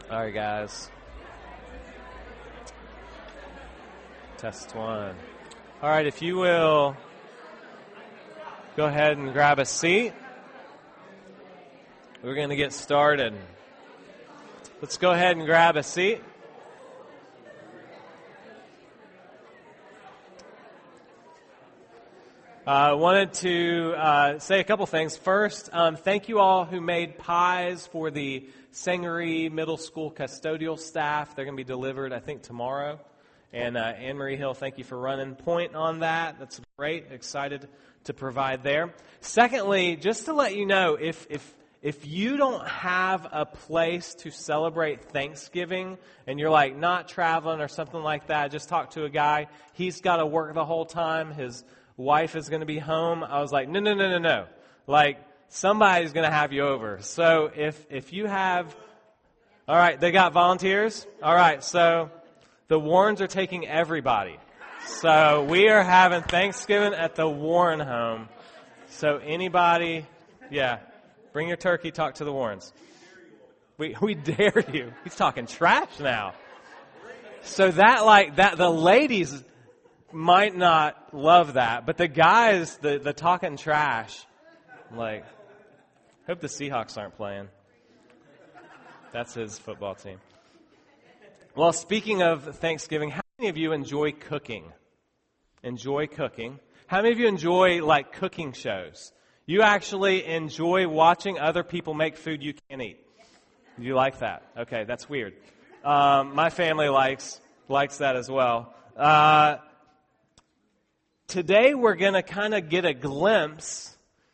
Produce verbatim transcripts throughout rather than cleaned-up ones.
All right, guys. Test one. All right, if you will go ahead and grab a seat. We're going to get started. Let's go ahead and grab a seat. I uh, wanted to uh, say a couple things. First, um, thank you all who made pies for the Sangaree Middle School custodial staff. They're going to be delivered, I think, tomorrow. And uh, Anne-Marie Hill, thank you for running point on that. That's great. Excited to provide there. Secondly, just to let you know, if if if you don't have a place to celebrate Thanksgiving and you're like not traveling or something like that, just talk to a guy. He's got to work the whole time. His wife is going to be home. I was like, no, no, no, no, no. Like, somebody's going to have you over. So if if you have, all right, they got volunteers. All right, so the Warrens are taking everybody. So we are having Thanksgiving at the Warren home. So anybody, yeah, bring your turkey, talk to the Warrens. We we dare you. He's talking trash now. So that like that the ladies might not love that, but the guys, the, the talking trash, like, hope the Seahawks aren't playing. That's his football team. Well, speaking of Thanksgiving, how many of you enjoy cooking? Enjoy cooking? How many of you enjoy, like, cooking shows? You actually enjoy watching other people make food you can't eat. You like that? Okay, that's weird. Um, my family likes likes that as well. Uh Today we're going to kind of get a glimpse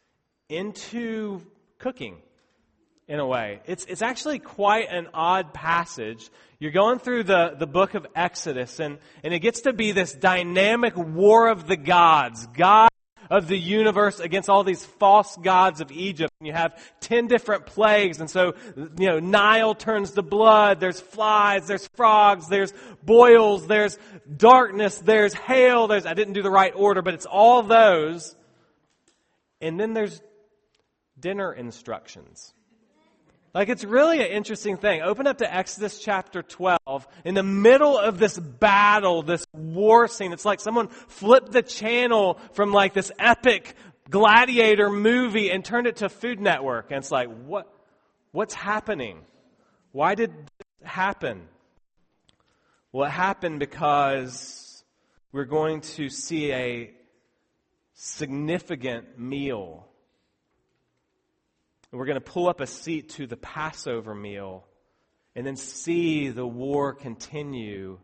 into cooking in a way. It's it's actually quite an odd passage. You're going through the, the book of Exodus, and, and it gets to be this dynamic war of the gods. God of the universe against all these false gods of Egypt. And you have ten different plagues. And so, you know, Nile turns to blood. There's flies. There's frogs. There's boils. There's darkness. There's hail. There's, I didn't do the right order, but it's all those. And then there's dinner instructions. Like, it's really an interesting thing. Open up to Exodus chapter twelve. In the middle of this battle, this war scene, it's like someone flipped the channel from like this epic gladiator movie and turned it to Food Network. And it's like, what, what's happening? Why did this happen? Well, it happened because we're going to see a significant meal. And we're going to pull up a seat to the Passover meal and then see the war continue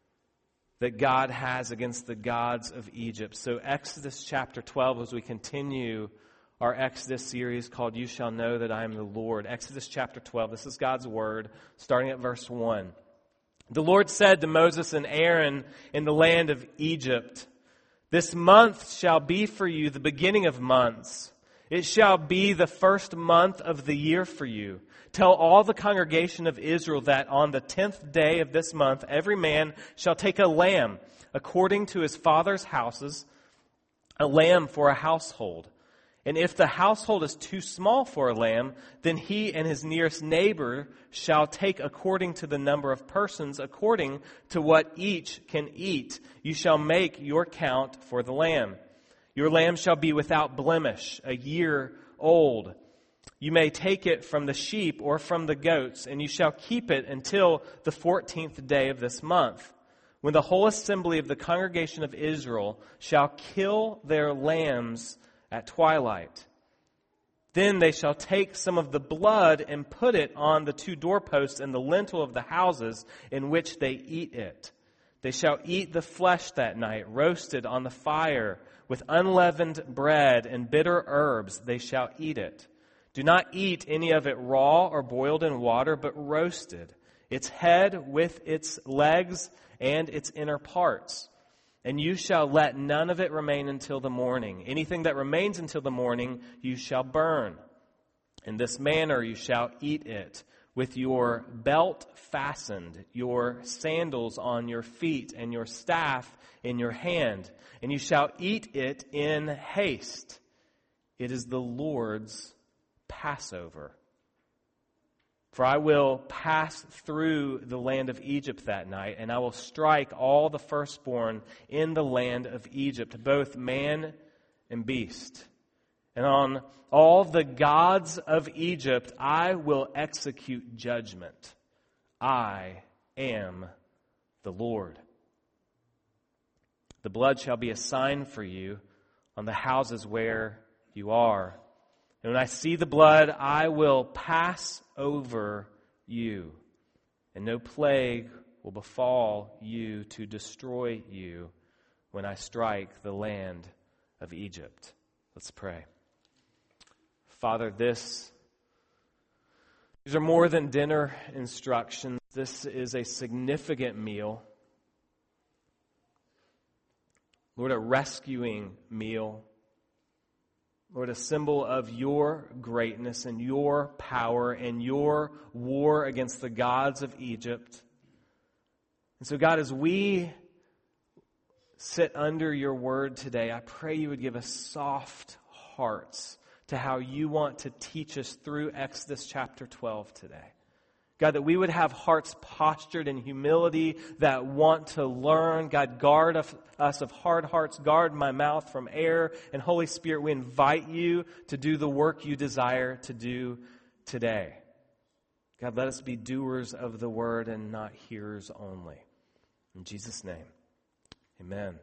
that God has against the gods of Egypt. So Exodus chapter twelve, as we continue our Exodus series called You Shall Know That I Am the Lord. Exodus chapter twelve, this is God's word, starting at verse one. The Lord said to Moses and Aaron in the land of Egypt, "This month shall be for you the beginning of months. It shall be the first month of the year for you. Tell all the congregation of Israel that on the tenth day of this month, every man shall take a lamb according to his father's houses, a lamb for a household. And if the household is too small for a lamb, then he and his nearest neighbor shall take according to the number of persons, according to what each can eat. You shall make your count for the lamb. Your lamb shall be without blemish, a year old. You may take it from the sheep or from the goats, and you shall keep it until the fourteenth day of this month, when the whole assembly of the congregation of Israel shall kill their lambs at twilight. Then they shall take some of the blood and put it on the two doorposts and the lintel of the houses in which they eat it. They shall eat the flesh that night, roasted on the fire, with unleavened bread and bitter herbs they shall eat it. Do not eat any of it raw or boiled in water, but roasted, its head with its legs and its inner parts. And you shall let none of it remain until the morning. Anything that remains until the morning you shall burn. In this manner you shall eat it, with your belt fastened, your sandals on your feet, and your staff in your hand. And you shall eat it in haste. It is the Lord's Passover. For I will pass through the land of Egypt that night, and I will strike all the firstborn in the land of Egypt, both man and beast. And on all the gods of Egypt I will execute judgment. I am the Lord. The blood shall be a sign for you on the houses where you are. And when I see the blood, I will pass over you, and no plague will befall you to destroy you when I strike the land of Egypt. Let's pray. Father, this, these are more than dinner instructions. This is a significant meal. Lord, a rescuing meal. Lord, a symbol of your greatness and your power and your war against the gods of Egypt. And so, God, as we sit under your word today, I pray you would give us soft hearts to how you want to teach us through Exodus chapter twelve today. God, that we would have hearts postured in humility that want to learn. God, guard of us of hard hearts. Guard my mouth from error. And Holy Spirit, we invite you to do the work you desire to do today. God, let us be doers of the word and not hearers only. In Jesus' name, amen.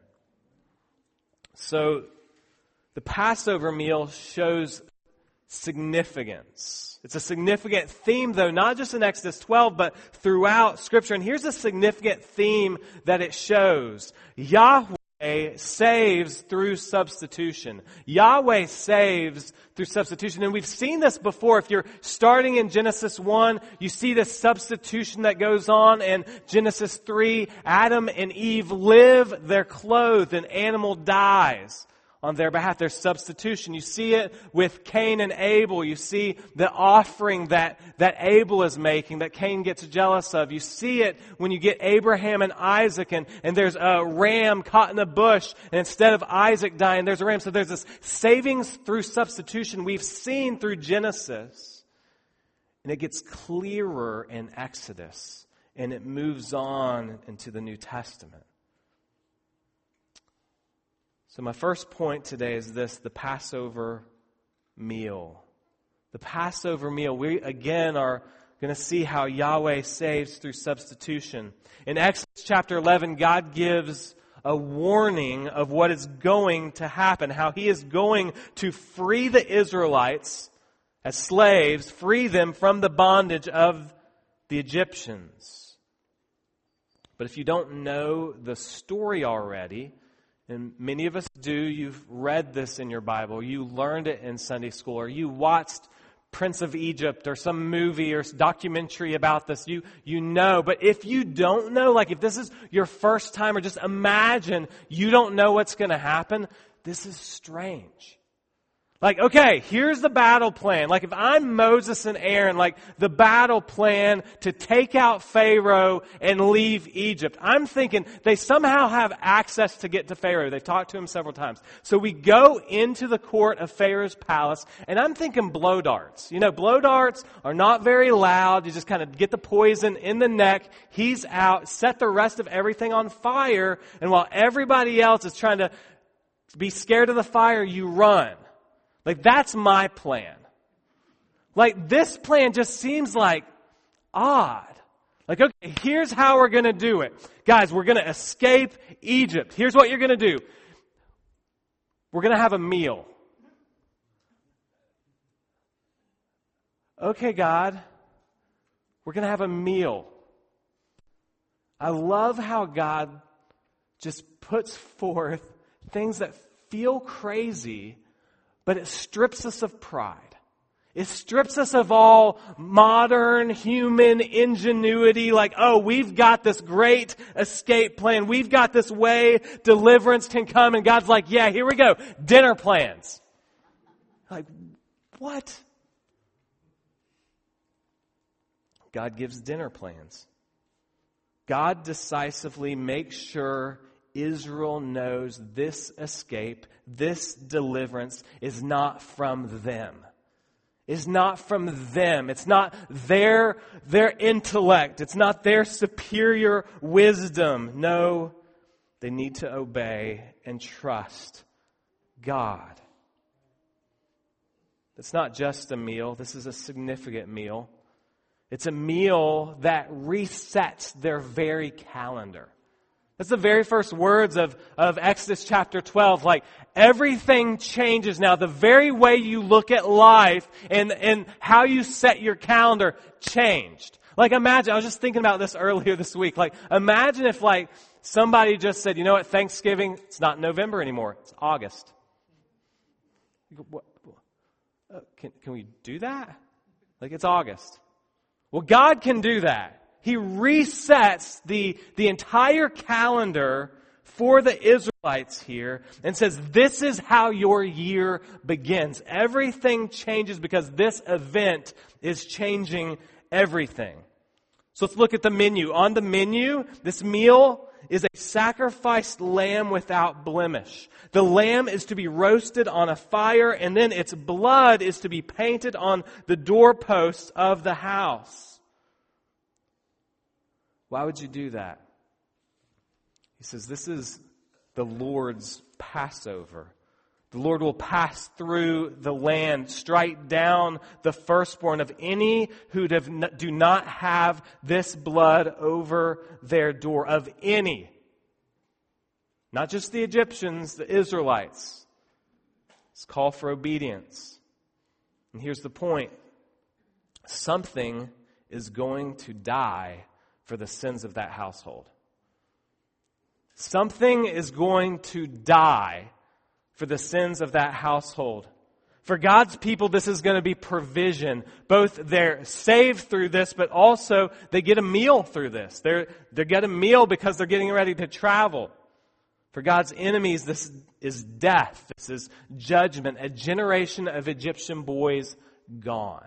So, the Passover meal shows significance. It's a significant theme, though, not just in Exodus twelve, but throughout Scripture. And here's a significant theme that it shows. Yahweh saves through substitution. Yahweh saves through substitution. And we've seen this before. If you're starting in Genesis one, you see this substitution that goes on in Genesis three. Adam and Eve live, they're clothed, an animal dies on their behalf. There's substitution. You see it with Cain and Abel. You see the offering that, that Abel is making, that Cain gets jealous of. You see it when you get Abraham and Isaac, and, and there's a ram caught in a bush, and instead of Isaac dying, there's a ram. So there's this savings through substitution we've seen through Genesis. And it gets clearer in Exodus, and it moves on into the New Testament. So my first point today is this, the Passover meal. The Passover meal. We, again, are going to see how Yahweh saves through substitution. In Exodus chapter eleven, God gives a warning of what is going to happen, how He is going to free the Israelites as slaves, free them from the bondage of the Egyptians. But if you don't know the story already, and many of us do, you've read this in your Bible, you learned it in Sunday school, or you watched Prince of Egypt or some movie or documentary about this, you you know. But if you don't know, like if this is your first time, or just imagine you don't know what's going to happen, this is strange. Like, okay, here's the battle plan. Like, if I'm Moses and Aaron, like, the battle plan to take out Pharaoh and leave Egypt. I'm thinking they somehow have access to get to Pharaoh. They've talked to him several times. So we go into the court of Pharaoh's palace, and I'm thinking blow darts. You know, blow darts are not very loud. You just kind of get the poison in the neck. He's out. Set the rest of everything on fire. And while everybody else is trying to be scared of the fire, you run. Like, that's my plan. Like, this plan just seems like odd. Like, okay, here's how we're going to do it. Guys, we're going to escape Egypt. Here's what you're going to do. We're going to have a meal. Okay, God, we're going to have a meal. I love how God just puts forth things that feel crazy, but it strips us of pride. It strips us of all modern human ingenuity, like, oh, we've got this great escape plan. We've got this way deliverance can come. And God's like, yeah, here we go. Dinner plans. Like, what? God gives dinner plans. God decisively makes sure Israel knows this escape, this deliverance is not from them. is not from them. It's not their, their intellect. It's not their superior wisdom. No, they need to obey and trust God. It's not just a meal. This is a significant meal. It's a meal that resets their very calendar. That's the very first words of, of Exodus chapter twelve. Like, everything changes now. The very way you look at life and, and how you set your calendar changed. Like, imagine, I was just thinking about this earlier this week. Like, imagine if, like, somebody just said, you know what, Thanksgiving, it's not November anymore. It's August. You go, what? Uh, can, can we do that? Like, it's August. Well, God can do that. He resets the, the entire calendar for the Israelites here and says, this is how your year begins. Everything changes because this event is changing everything. So let's look at the menu. On the menu, this meal is a sacrificed lamb without blemish. The lamb is to be roasted on a fire, and then its blood is to be painted on the doorposts of the house. Why would you do that? He says, this is the Lord's Passover. The Lord will pass through the land, strike down the firstborn of any who do not have this blood over their door. Of any. Not just the Egyptians, the Israelites. It's a call for obedience. And here's the point. Something is going to die for the sins of that household. Something is going to die for the sins of that household. For God's people, this is going to be provision. Both they're saved through this, but also they get a meal through this. They're, they get a meal because they're getting ready to travel. For God's enemies, this is death. This is judgment. A generation of Egyptian boys gone.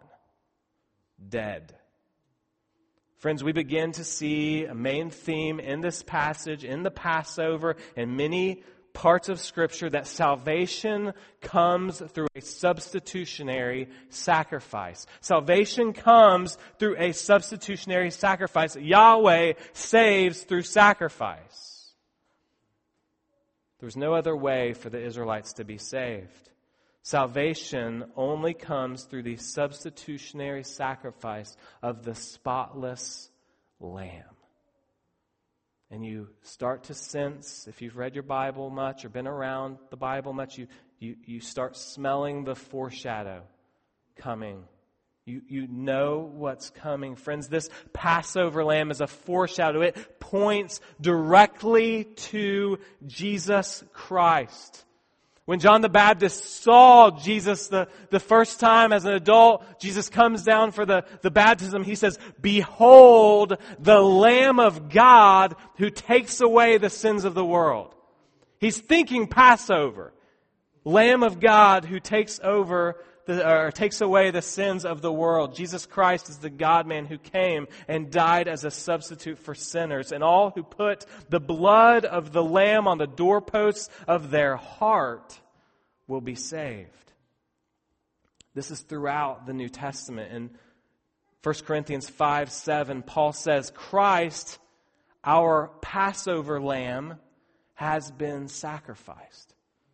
Dead. Friends, we begin to see a main theme in this passage, in the Passover, and many parts of Scripture, that salvation comes through a substitutionary sacrifice. Salvation comes through a substitutionary sacrifice. Yahweh saves through sacrifice. There was no other way for the Israelites to be saved. Salvation only comes through the substitutionary sacrifice of the spotless Lamb. And you start to sense, if you've read your Bible much or been around the Bible much, you, you, you start smelling the foreshadow coming. You, you know what's coming. Friends, this Passover lamb is a foreshadow. It points directly to Jesus Christ. When John the Baptist saw Jesus the, the first time as an adult, Jesus comes down for the, the baptism. He says, "Behold the Lamb of God who takes away the sins of the world." He's thinking Passover. Lamb of God who takes over the, or takes away the sins of the world. Jesus Christ is the God-man who came and died as a substitute for sinners. And all who put the blood of the Lamb on the doorposts of their heart will be saved. This is throughout the New Testament. In First Corinthians five seven, Paul says, "Christ, our Passover lamb, has been sacrificed."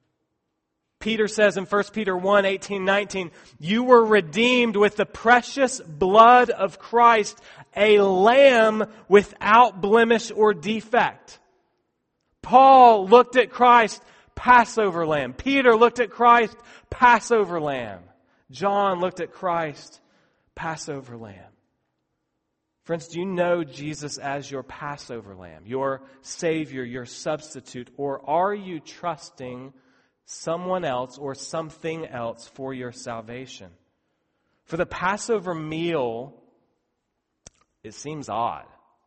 Peter says in First Peter one eighteen nineteen, "You were redeemed with the precious blood of Christ, a lamb without blemish or defect." Paul looked at Christ, Passover lamb. Peter looked at Christ, Passover lamb. John looked at Christ, Passover lamb. Friends, do you know Jesus as your Passover lamb, your Savior, your substitute, or are you trusting someone else or something else for your salvation? For the Passover meal, it seems odd.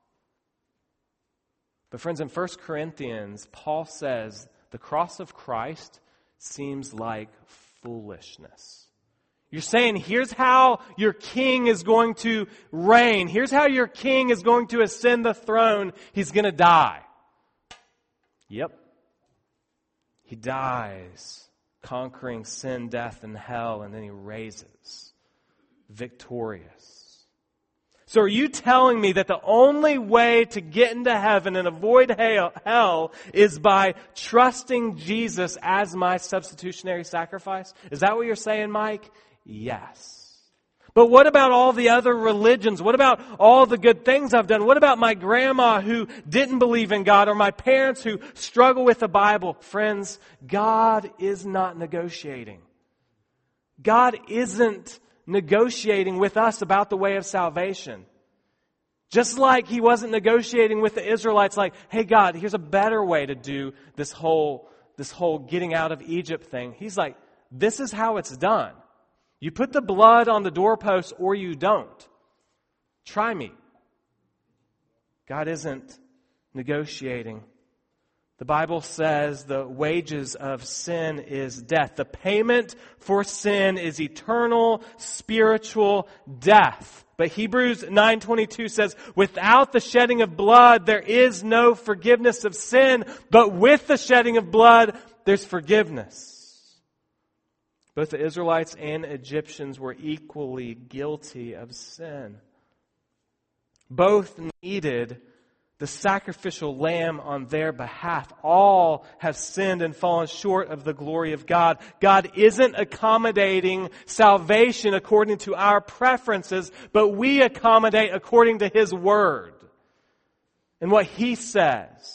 But friends, in First Corinthians, Paul says the cross of Christ seems like foolishness. You're saying, here's how your king is going to reign. Here's how your king is going to ascend the throne. He's going to die. Yep. He dies, conquering sin, death, and hell, and then he raises. victorious. So are you telling me that the only way to get into heaven and avoid hell is by trusting Jesus as my substitutionary sacrifice? Is that what you're saying, Mike? Yes. But what about all the other religions? What about all the good things I've done? What about my grandma who didn't believe in God, or my parents who struggle with the Bible? Friends, God is not negotiating. God isn't negotiating with us about the way of salvation. Just like He wasn't negotiating with the Israelites like, hey God, here's a better way to do this whole, this whole getting out of Egypt thing. He's like, this is how it's done. You put the blood on the doorpost or you don't. Try me. God isn't negotiating. The Bible says the wages of sin is death. The payment for sin is eternal spiritual death. But Hebrews nine twenty-two says, without the shedding of blood, there is no forgiveness of sin. But with the shedding of blood, there's forgiveness. Both the Israelites and Egyptians were equally guilty of sin. Both needed the sacrificial lamb on their behalf. All have sinned and fallen short of the glory of God. God isn't accommodating salvation according to our preferences, but we accommodate according to His Word and what He says.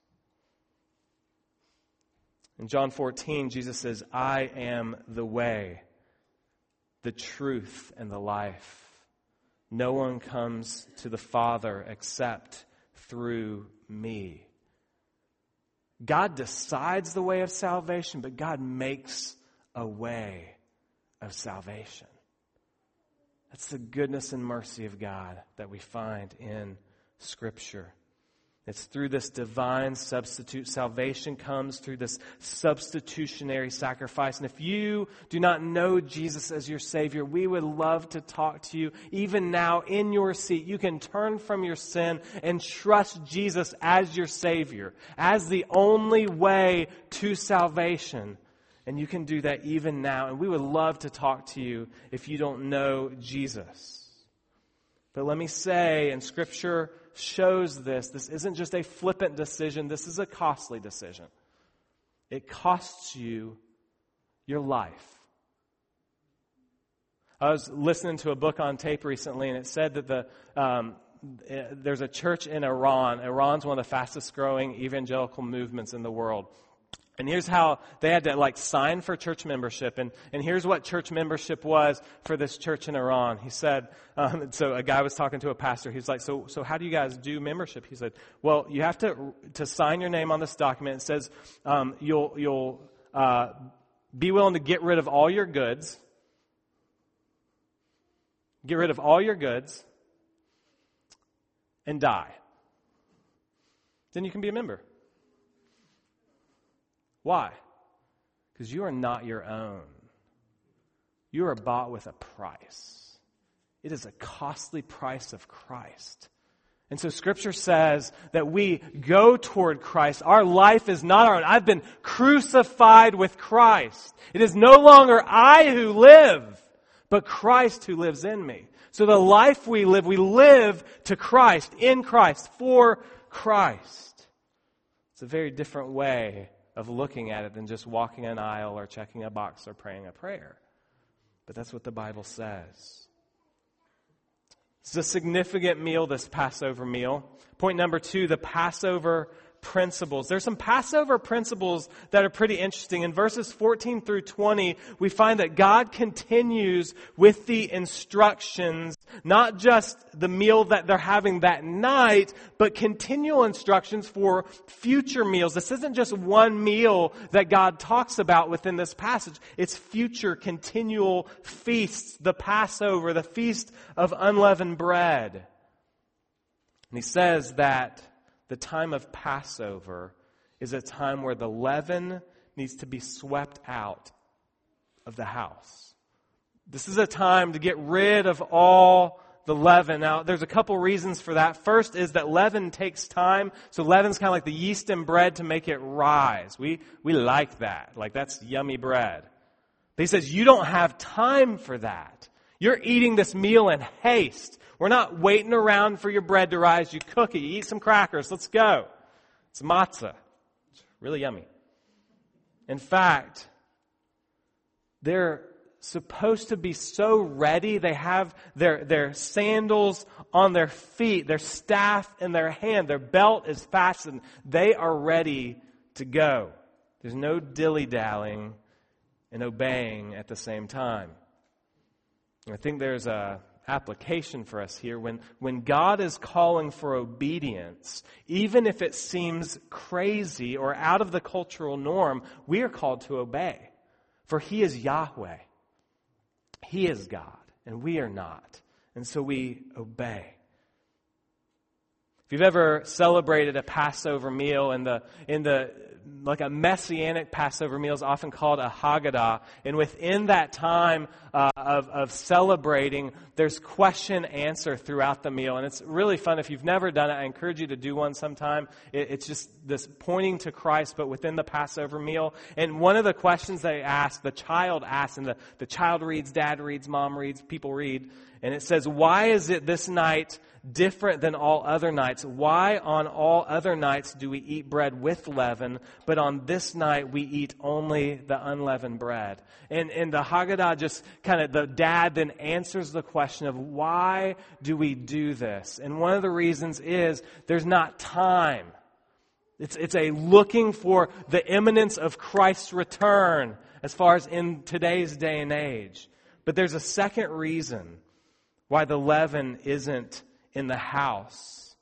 In John fourteen, Jesus says, I am the way, the truth, and the life. No one comes to the Father except through me. God decides the way of salvation, but God makes a way of salvation. That's the goodness and mercy of God that we find in Scripture. It's through this divine substitute. Salvation comes through this substitutionary sacrifice. And if you do not know Jesus as your Savior, we would love to talk to you. Even now, in your seat, you can turn from your sin and trust Jesus as your Savior, as the only way to salvation. And you can do that even now. And we would love to talk to you if you don't know Jesus. But let me say, and Scripture shows this, this isn't just a flippant decision, this is a costly decision. It costs you your life. I was listening to a book on tape recently, and it said that the um, there's a church in Iran. Iran's one of the fastest growing evangelical movements in the world. And here's how they had to like sign for church membership. And, and here's what church membership was for this church in Iran. He said, um, so a guy was talking to a pastor. He's like, so so how do you guys do membership? He said, well, you have to to sign your name on this document. It says um, you'll, you'll uh, be willing to get rid of all your goods. Get rid of all your goods and die. Then you can be a member. Why? Because you are not your own. You are bought with a price. It is a costly price of Christ. And so Scripture says that we go toward Christ. Our life is not our own. I've been crucified with Christ. It is no longer I who live, but Christ who lives in me. So the life we live, we live to Christ, in Christ, for Christ. It's a very different way of looking at it than just walking an aisle or checking a box or praying a prayer. But that's what the Bible says. It's a significant meal, this Passover meal. Point number two, the Passover principles. There's some Passover principles that are pretty interesting. In verses fourteen through twenty, we find that God continues with the instructions, not just the meal that they're having that night, but continual instructions for future meals. This isn't just one meal that God talks about within this passage. It's future continual feasts, the Passover, the Feast of Unleavened Bread. And he says that the time of Passover is a time where the leaven needs to be swept out of the house. This is a time to get rid of all the leaven. Now, there's a couple reasons for that. First is that leaven takes time. So leaven's kind of like the yeast in bread to make it rise. We we like that. Like, that's yummy bread. But he says you don't have time for that. You're eating this meal in haste. We're not waiting around for your bread to rise. You cook it. You eat some crackers. Let's go. It's matzah. It's really yummy. In fact, they're supposed to be so ready. They have their, their sandals on their feet, their staff in their hand, their belt is fastened. They are ready to go. There's no dilly-dallying and obeying at the same time. I think there's a application for us here. When, when God is calling for obedience, even if it seems crazy or out of the cultural norm, we are called to obey. For He is Yahweh. He is God, and we are not. And so we obey. If you've ever celebrated a Passover meal, in the in the like a messianic Passover meal is often called a Haggadah, and within that time uh, of of celebrating, there's question answer throughout the meal, and it's really fun. If you've never done it, I encourage you to do one sometime. It, it's just this pointing to Christ, but within the Passover meal. And one of the questions they ask, the child asks, and the the child reads, dad reads, mom reads, people read, and it says, "Why is it this night different than all other nights? Why on all other nights do we eat bread with leaven, but on this night we eat only the unleavened bread?" And, and the Haggadah just kind of, the dad then answers the question of why do we do this? And one of the reasons is there's not time. It's, it's a looking for the imminence of Christ's return as far as in today's day and age. But there's a second reason why the leaven isn't in the house.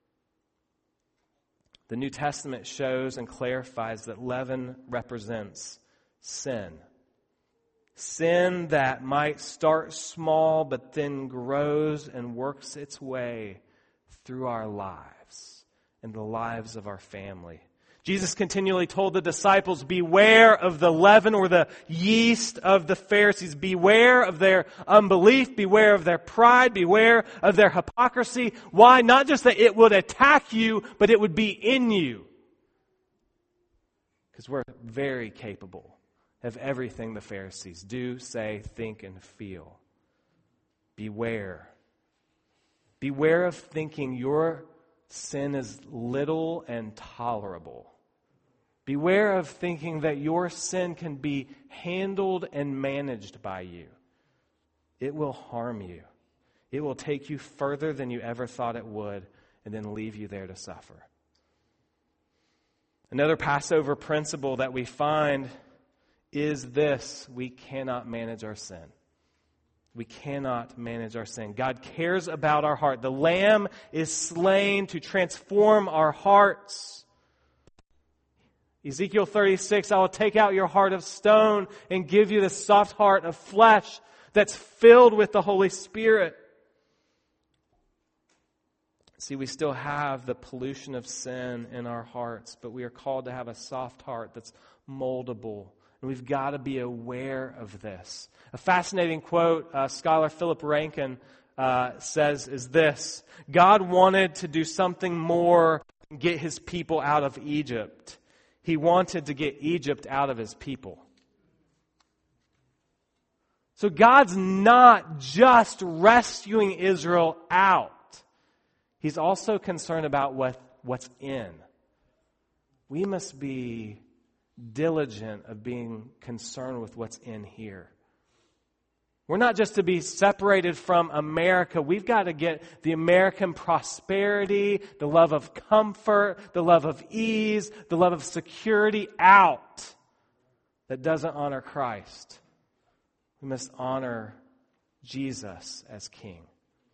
The New Testament shows and clarifies that leaven represents sin. Sin that might start small but then grows and works its way through our lives and the lives of our family. Jesus continually told the disciples, beware of the leaven or the yeast of the Pharisees. Beware of their unbelief. Beware of their pride. Beware of their hypocrisy. Why? Not just that it would attack you, but it would be in you. Because we're very capable of everything the Pharisees do, say, think, and feel. Beware. Beware of thinking your sin is little and tolerable. Beware of thinking that your sin can be handled and managed by you. It will harm you. It will take you further than you ever thought it would, and then leave you there to suffer. Another Passover principle that we find is this: we cannot manage our sin. We cannot manage our sin. God cares about our heart. The Lamb is slain to transform our hearts. Ezekiel thirty-six, I will take out your heart of stone and give you the soft heart of flesh that's filled with the Holy Spirit. See, we still have the pollution of sin in our hearts, but we are called to have a soft heart that's moldable. And we've got to be aware of this. A fascinating quote, uh, scholar Philip Rankin uh, says is this: God wanted to do something more than get His people out of Egypt. He wanted to get Egypt out of His people. So God's not just rescuing Israel out. He's also concerned about what, what's in. We must be diligent of being concerned with what's in here. We're not just to be separated from America. We've got to get the American prosperity, the love of comfort, the love of ease, the love of security out that doesn't honor Christ. We must honor Jesus as King.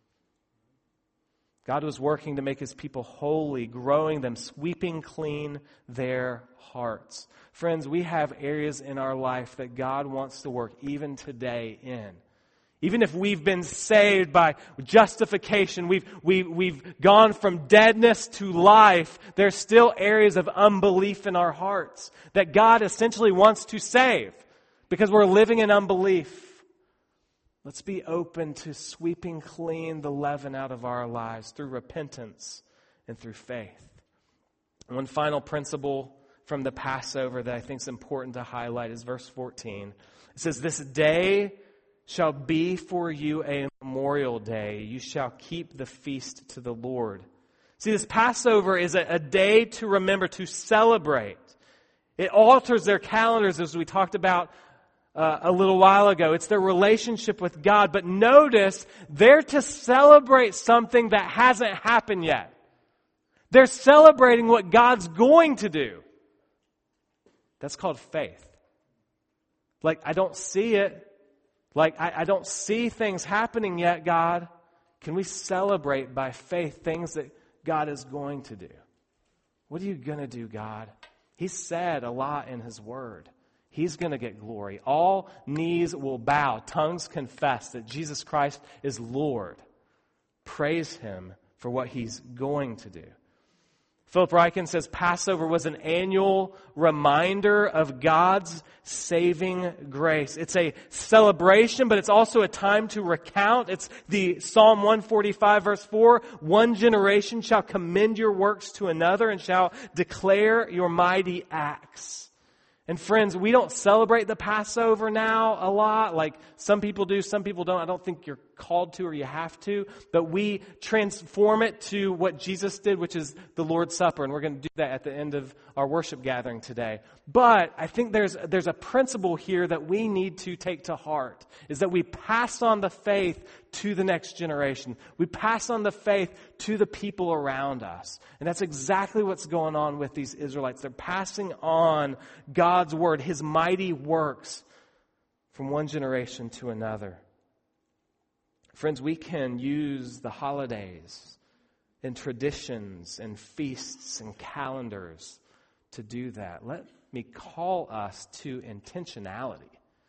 God was working to make His people holy, growing them, sweeping clean their hearts. Friends, we have areas in our life that God wants to work even today in. Even if we've been saved by justification, we've, we, we've gone from deadness to life, there's still areas of unbelief in our hearts that God essentially wants to save because we're living in unbelief. Let's be open to sweeping clean the leaven out of our lives through repentance and through faith. One final principle from the Passover that I think is important to highlight is verse fourteen. It says, "This day shall be for you a memorial day. You shall keep the feast to the Lord. See, this Passover is a, a day to remember, to celebrate. It alters their calendars, as we talked about uh, a little while ago. It's their relationship with God. But notice, they're to celebrate something that hasn't happened yet. They're celebrating what God's going to do. That's called faith. Like, I don't see it. Like, I, I don't see things happening yet, God. Can we celebrate by faith things that God is going to do? What are you going to do, God? He said a lot in His Word. He's going to get glory. All knees will bow. Tongues confess that Jesus Christ is Lord. Praise Him for what He's going to do. Philip Ryken says Passover was an annual reminder of God's saving grace. It's a celebration, but it's also a time to recount. It's the Psalm one forty-five verse four. One generation shall commend your works to another and shall declare your mighty acts. And friends, we don't celebrate the Passover now a lot. Like some people do, some people don't. I don't think you're called to or you have to. But we transform it to what Jesus did, which is the Lord's Supper. And we're going to do that at the end of our worship gathering today. But I think there's there's a principle here that we need to take to heart, is that we pass on the faith to the next generation. We pass on the faith to the people around us. And that's exactly what's going on with these Israelites. They're passing on God's word, His mighty works, from one generation to another. Friends, we can use the holidays and traditions and feasts and calendars to do that. Let me call us to intentionality.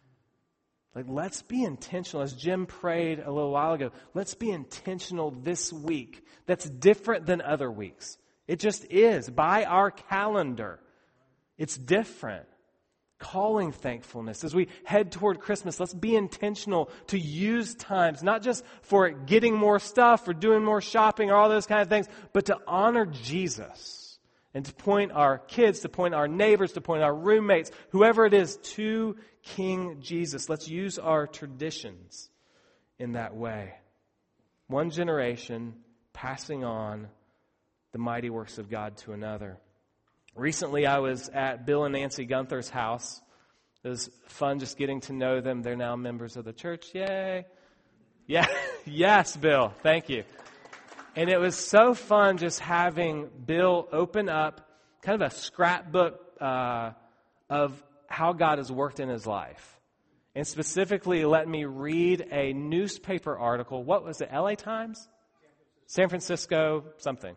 Like, let's be intentional. As Jim prayed a little while ago, let's be intentional this week. That's different than other weeks. It just is. By our calendar, it's different. Calling thankfulness. As we head toward Christmas, let's be intentional to use times, not just for getting more stuff or doing more shopping or all those kind of things, but to honor Jesus and to point our kids, to point our neighbors, to point our roommates, whoever it is, to King Jesus. Let's use our traditions in that way. One generation passing on the mighty works of God to another. Recently, I was at Bill and Nancy Gunther's house. It was fun just getting to know them. They're now members of the church. Yay. Yeah. Yes, Bill. Thank you. And it was so fun just having Bill open up kind of a scrapbook uh, of how God has worked in his life. And specifically let me read a newspaper article. What was it? L A Times? San Francisco something.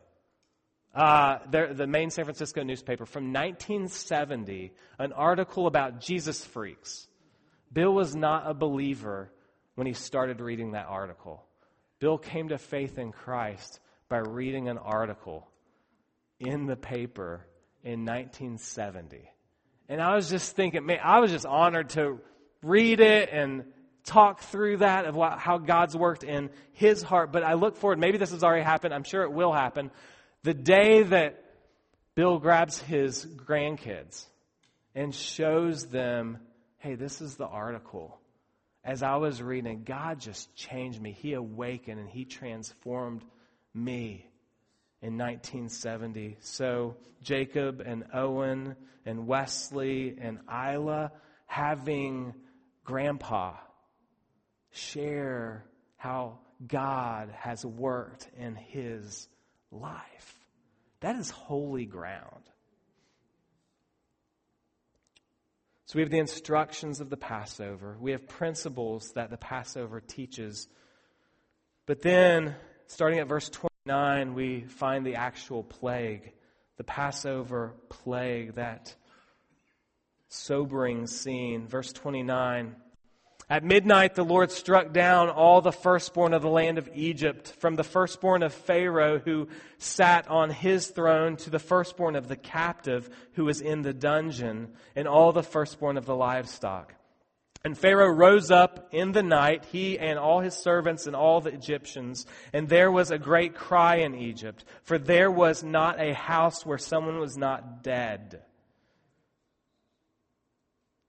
Uh, the main San Francisco newspaper from nineteen seventy, an article about Jesus freaks. Bill was not a believer when he started reading that article. Bill came to faith in Christ by reading an article in the paper in nineteen seventy. And I was just thinking, man, I was just honored to read it and talk through that of what, how God's worked in his heart. But I look forward, maybe this has already happened. I'm sure it will happen. The day that Bill grabs his grandkids and shows them, hey, this is the article. As I was reading, God just changed me. He awakened and He transformed me in nineteen seventy. So Jacob and Owen and Wesley and Isla, having Grandpa share how God has worked in his life. That is holy ground. So we have the instructions of the Passover. We have principles that the Passover teaches. But then, starting at verse twenty-nine, we find the actual plague. The Passover plague, that sobering scene. Verse twenty-nine. At midnight, the Lord struck down all the firstborn of the land of Egypt, from the firstborn of Pharaoh who sat on his throne to the firstborn of the captive who was in the dungeon, and all the firstborn of the livestock. And Pharaoh rose up in the night, he and all his servants and all the Egyptians, and there was a great cry in Egypt, for there was not a house where someone was not dead.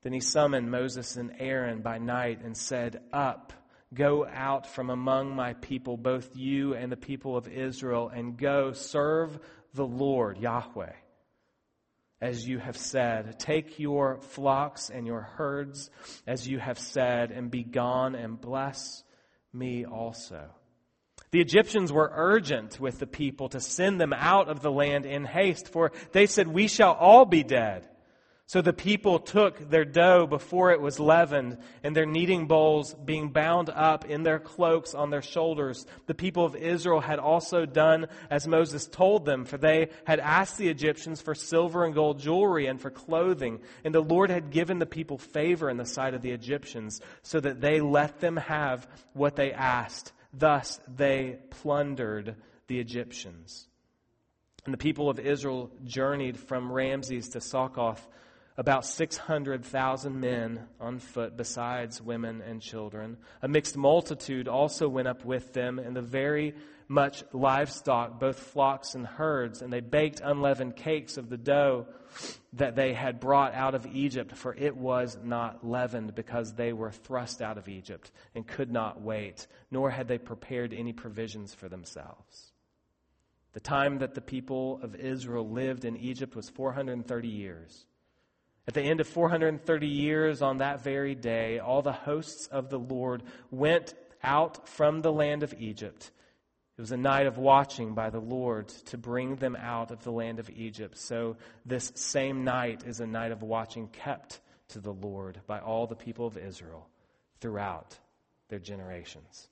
Then he summoned Moses and Aaron by night and said, "Up, go out from among my people, both you and the people of Israel, and go serve the Lord, Yahweh, as you have said. Take your flocks and your herds, as you have said, and be gone and bless me also." The Egyptians were urgent with the people to send them out of the land in haste, for they said, "We shall all be dead." So the people took their dough before it was leavened, and their kneading bowls being bound up in their cloaks on their shoulders. The people of Israel had also done as Moses told them, for they had asked the Egyptians for silver and gold jewelry and for clothing. And the Lord had given the people favor in the sight of the Egyptians, so that they let them have what they asked. Thus they plundered the Egyptians. And the people of Israel journeyed from Ramses to Succoth, about six hundred thousand men on foot, besides women and children. A mixed multitude also went up with them, and the very much livestock, both flocks and herds. And they baked unleavened cakes of the dough that they had brought out of Egypt, for it was not leavened, because they were thrust out of Egypt and could not wait, nor had they prepared any provisions for themselves. The time that the people of Israel lived in Egypt was four hundred thirty years. At the end of four hundred thirty years, on that very day, all the hosts of the Lord went out from the land of Egypt. It was a night of watching by the Lord to bring them out of the land of Egypt. So this same night is a night of watching kept to the Lord by all the people of Israel throughout their generations.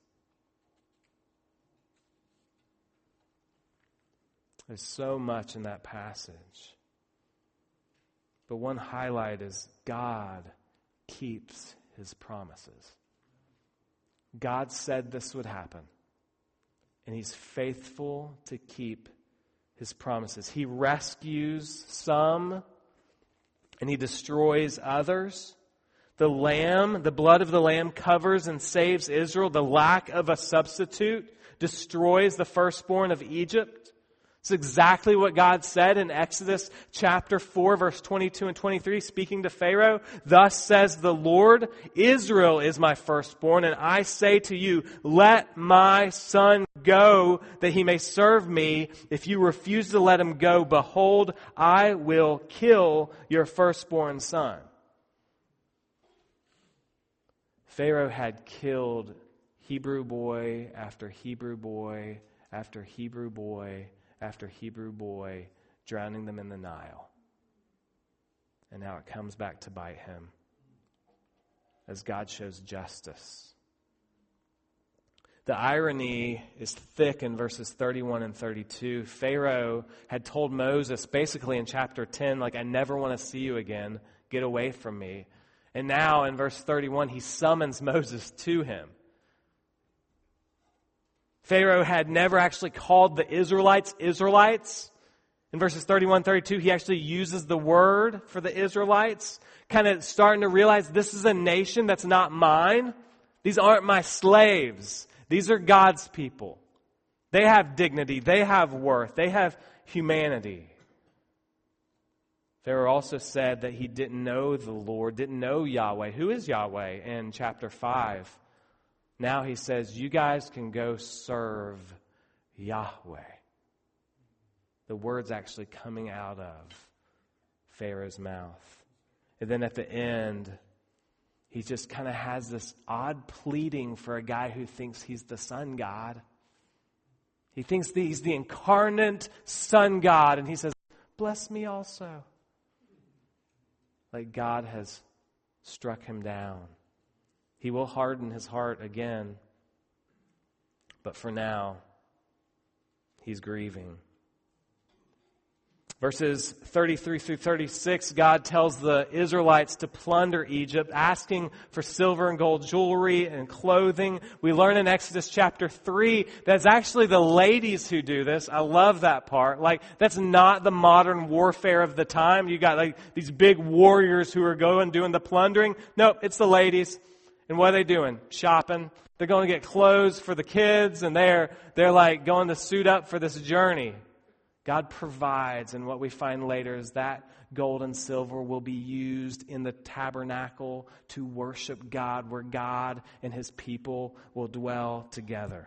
There's so much in that passage. But one highlight is God keeps his promises. God said this would happen, and he's faithful to keep his promises. He rescues some, and he destroys others. The lamb, the blood of the lamb covers and saves Israel. The lack of a substitute destroys the firstborn of Egypt. It's exactly what God said in Exodus chapter four, verse twenty-two and twenty-three, speaking to Pharaoh. "Thus says the Lord, Israel is my firstborn, and I say to you, let my son go, that he may serve me. If you refuse to let him go, behold, I will kill your firstborn son." Pharaoh had killed Hebrew boy after Hebrew boy after Hebrew boy after Hebrew boy, drowning them in the Nile. And now it comes back to bite him as God shows justice. The irony is thick in verses thirty-one and thirty-two. Pharaoh had told Moses, basically in chapter ten, like, "I never want to see you again. Get away from me." And now in verse thirty-one, he summons Moses to him. Pharaoh had never actually called the Israelites Israelites. In verses thirty-one, thirty-two, he actually uses the word for the Israelites, kind of starting to realize this is a nation that's not mine. These aren't my slaves. These are God's people. They have dignity. They have worth. They have humanity. Pharaoh also said that he didn't know the Lord, didn't know Yahweh. Who is Yahweh in chapter five? Now he says, you guys can go serve Yahweh. The word's actually coming out of Pharaoh's mouth. And then at the end, he just kind of has this odd pleading for a guy who thinks he's the sun god. He thinks that he's the incarnate sun god. And he says, bless me also. Like God has struck him down. He will harden his heart again. But for now, he's grieving. Verses thirty-three through thirty-six, God tells the Israelites to plunder Egypt, asking for silver and gold jewelry and clothing. We learn in Exodus chapter three that it's actually the ladies who do this. I love that part. Like, that's not the modern warfare of the time. You got like these big warriors who are going doing the plundering. Nope, it's the ladies. And what are they doing? Shopping. They're going to get clothes for the kids, and they're they're like going to suit up for this journey. God provides, and what we find later is that gold and silver will be used in the tabernacle to worship God, where God and his people will dwell together.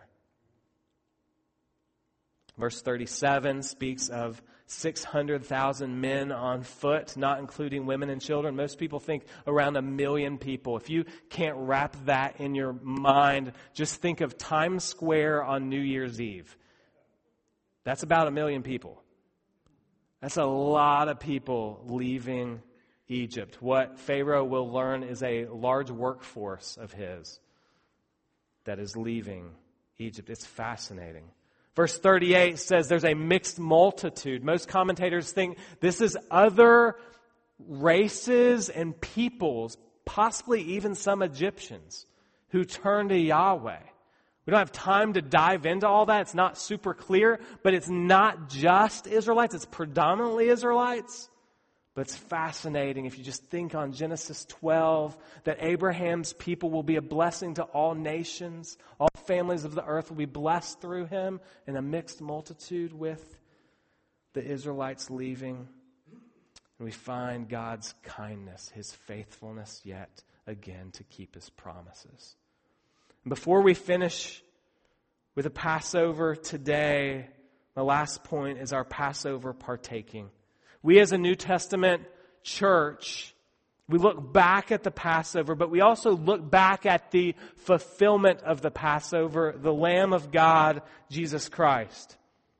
Verse thirty-seven speaks of six hundred thousand men on foot, not including women and children. Most people think around a million people. If you can't wrap that in your mind, just think of Times Square on New Year's Eve. That's about a million people. That's a lot of people leaving Egypt. What Pharaoh will learn is a large workforce of his that is leaving Egypt. It's fascinating. Verse thirty-eight says there's a mixed multitude. Most commentators think this is other races and peoples, possibly even some Egyptians, who turn to Yahweh. We don't have time to dive into all that. It's not super clear, but it's not just Israelites. It's predominantly Israelites. But it's fascinating if you just think on Genesis twelve that Abraham's people will be a blessing to all nations. All families of the earth will be blessed through him, and a mixed multitude with the Israelites leaving. And we find God's kindness, his faithfulness yet again to keep his promises. Before we finish with the Passover today, the last point is our Passover partaking. We as a New Testament church, we look back at the Passover, but we also look back at the fulfillment of the Passover, the Lamb of God, Jesus Christ.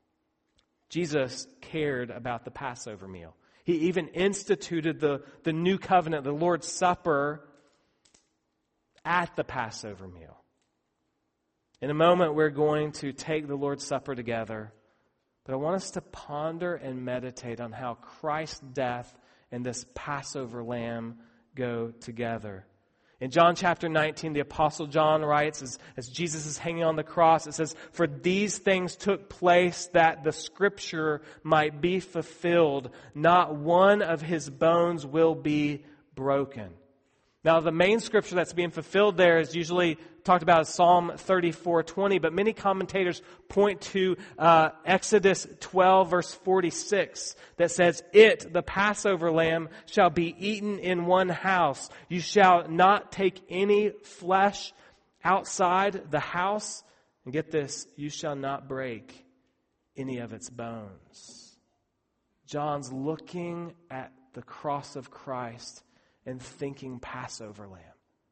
Jesus cared about the Passover meal. He even instituted the, the new covenant, the Lord's Supper, at the Passover meal. In a moment, we're going to take the Lord's Supper together, but I want us to ponder and meditate on how Christ's death and this Passover lamb go together. In John chapter nineteen, the Apostle John writes, as, as Jesus is hanging on the cross, it says, "For these things took place that the Scripture might be fulfilled. Not one of his bones will be broken." Now, the main scripture that's being fulfilled there is usually talked about as Psalm thirty-four twenty, but many commentators point to uh, Exodus twelve, verse forty-six, that says, "It, the Passover lamb, shall be eaten in one house. You shall not take any flesh outside the house." And get this, "you shall not break any of its bones." John's looking at the cross of Christ and thinking Passover lamb.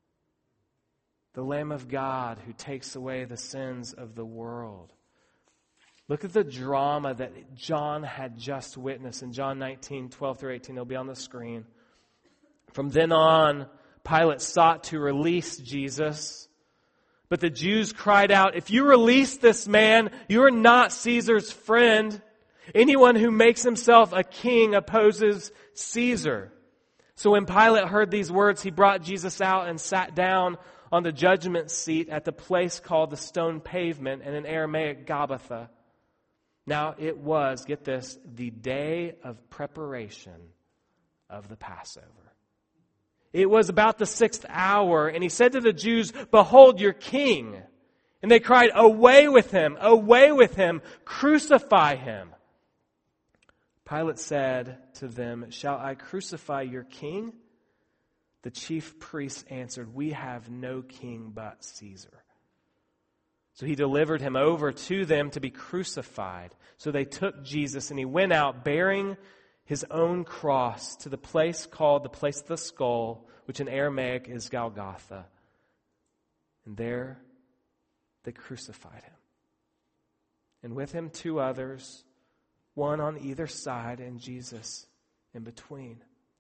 The Lamb of God who takes away the sins of the world. Look at the drama that John had just witnessed in John nineteen, twelve through eighteen. It'll be on the screen. From then on, Pilate sought to release Jesus. But the Jews cried out, "If you release this man, you are not Caesar's friend. Anyone who makes himself a king opposes Caesar." So when Pilate heard these words, he brought Jesus out and sat down on the judgment seat at the place called the Stone Pavement, and in Aramaic, Gabbatha. Now it was, get this, the day of preparation of the Passover. It was about the sixth hour, and he said to the Jews, "Behold your king." And they cried, "Away with him, away with him, crucify him." Pilate said to them, "Shall I crucify your king?" The chief priests answered, "We have no king but Caesar." So he delivered him over to them to be crucified. So they took Jesus, and he went out bearing his own cross to the place called the place of the skull, which in Aramaic is Golgotha. And there they crucified him. And with him two others, one on either side, and Jesus in between.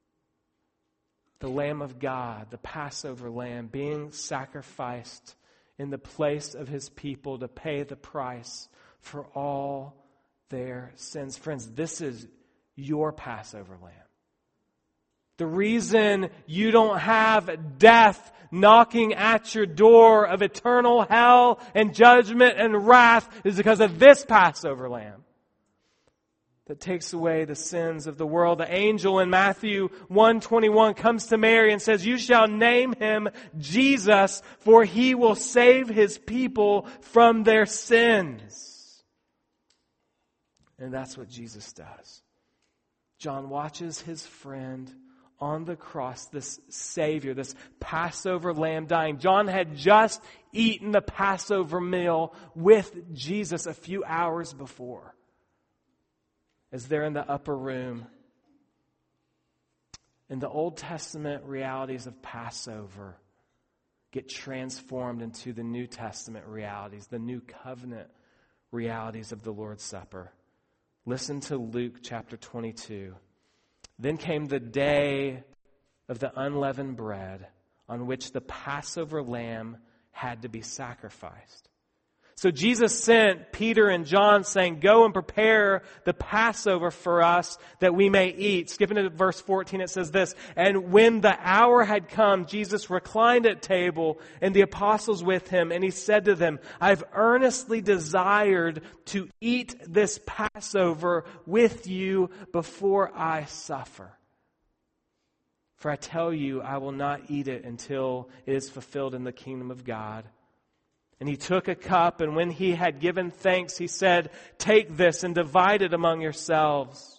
The Lamb of God, the Passover lamb, being sacrificed in the place of his people to pay the price for all their sins. Friends, this is your Passover lamb. The reason you don't have death knocking at your door of eternal hell and judgment and wrath is because of this Passover lamb that takes away the sins of the world. The angel in Matthew one twenty-one comes to Mary and says, "You shall name him Jesus, for he will save his people from their sins." And that's what Jesus does. John watches his friend on the cross, this Savior, this Passover lamb dying. John had just eaten the Passover meal with Jesus a few hours before, as they're in the upper room. And the Old Testament realities of Passover get transformed into the New Testament realities, the New Covenant realities of the Lord's Supper. Listen to Luke chapter twenty-two. Then came the day of the unleavened bread, on which the Passover lamb had to be sacrificed. So Jesus sent Peter and John saying, go and prepare the Passover for us that we may eat. Skipping to verse fourteen, it says this, and when the hour had come, Jesus reclined at table and the apostles with him, and he said to them, I've earnestly desired to eat this Passover with you before I suffer. For I tell you, I will not eat it until it is fulfilled in the kingdom of God. And he took a cup, and when he had given thanks, he said, take this and divide it among yourselves.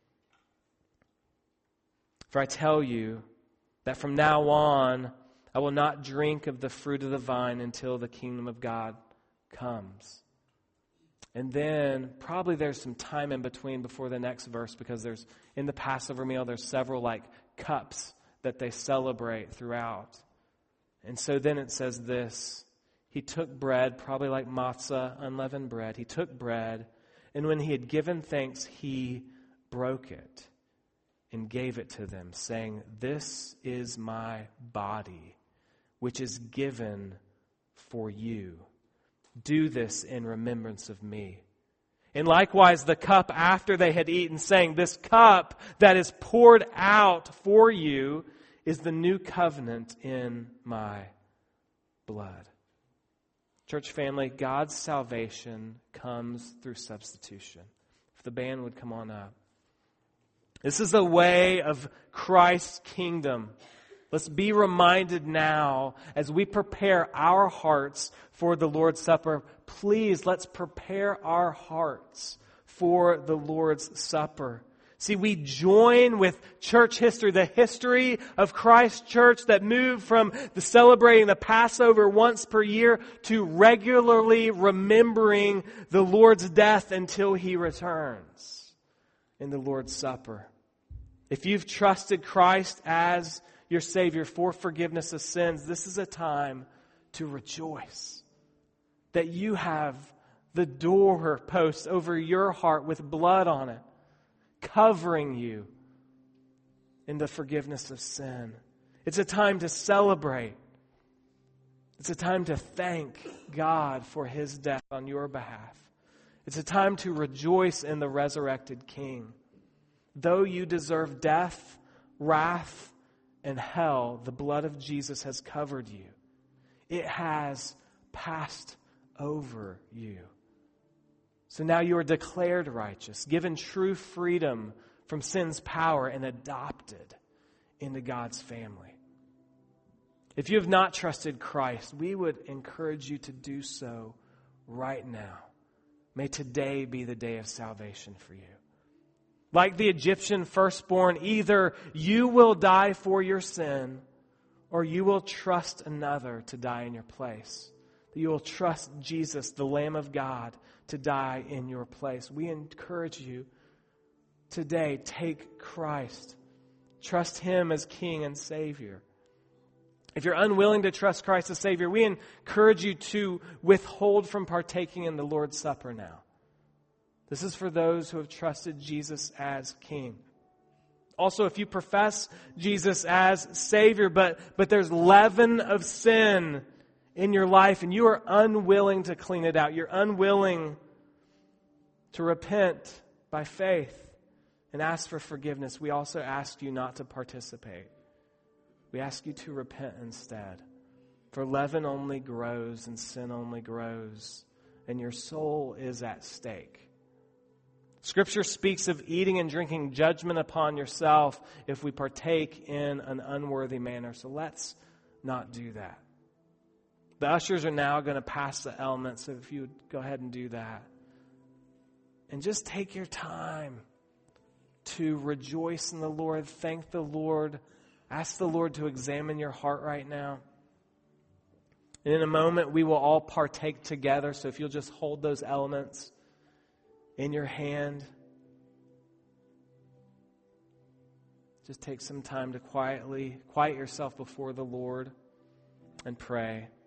For I tell you that from now on, I will not drink of the fruit of the vine until the kingdom of God comes. And then probably there's some time in between before the next verse, because there's in the Passover meal, there's several like cups that they celebrate throughout. And so then it says this, he took bread, probably like matzah, unleavened bread. He took bread, and when he had given thanks, he broke it and gave it to them, saying, this is my body, which is given for you. Do this in remembrance of me. And likewise the cup after they had eaten, saying, this cup that is poured out for you is the new covenant in my blood. Church family, God's salvation comes through substitution. If the band would come on up. This is the way of Christ's kingdom. Let's be reminded now as we prepare our hearts for the Lord's Supper. Please, let's prepare our hearts for the Lord's Supper. See, we join with church history, the history of Christ's church that moved from the celebrating the Passover once per year to regularly remembering the Lord's death until He returns in the Lord's Supper. If you've trusted Christ as your Savior for forgiveness of sins, this is a time to rejoice that you have the doorpost over your heart with blood on it, covering you in the forgiveness of sin. It's a time to celebrate. It's a time to thank God for His death on your behalf. It's a time to rejoice in the resurrected King. Though you deserve death, wrath, and hell, the blood of Jesus has covered you. It has passed over you. So now you are declared righteous, given true freedom from sin's power, and adopted into God's family. If you have not trusted Christ, we would encourage you to do so right now. May today be the day of salvation for you. Like the Egyptian firstborn, either you will die for your sin, or you will trust another to die in your place. That you will trust Jesus, the Lamb of God, to die in your place. We encourage you today, take Christ. Trust Him as King and Savior. If you're unwilling to trust Christ as Savior, we encourage you to withhold from partaking in the Lord's Supper now. This is for those who have trusted Jesus as King. Also, if you profess Jesus as Savior, but, but there's leaven of sin in your life and you are unwilling to clean it out, you're unwilling to repent by faith and ask for forgiveness, we also ask you not to participate. We ask you to repent instead. For leaven only grows and sin only grows, and your soul is at stake. Scripture speaks of eating and drinking judgment upon yourself if we partake in an unworthy manner. So let's not do that. The ushers are now going to pass the elements, so if you would go ahead and do that. And just take your time to rejoice in the Lord. Thank the Lord. Ask the Lord to examine your heart right now. And in a moment, we will all partake together. So if you'll just hold those elements in your hand. Just take some time to quietly quiet yourself before the Lord and pray.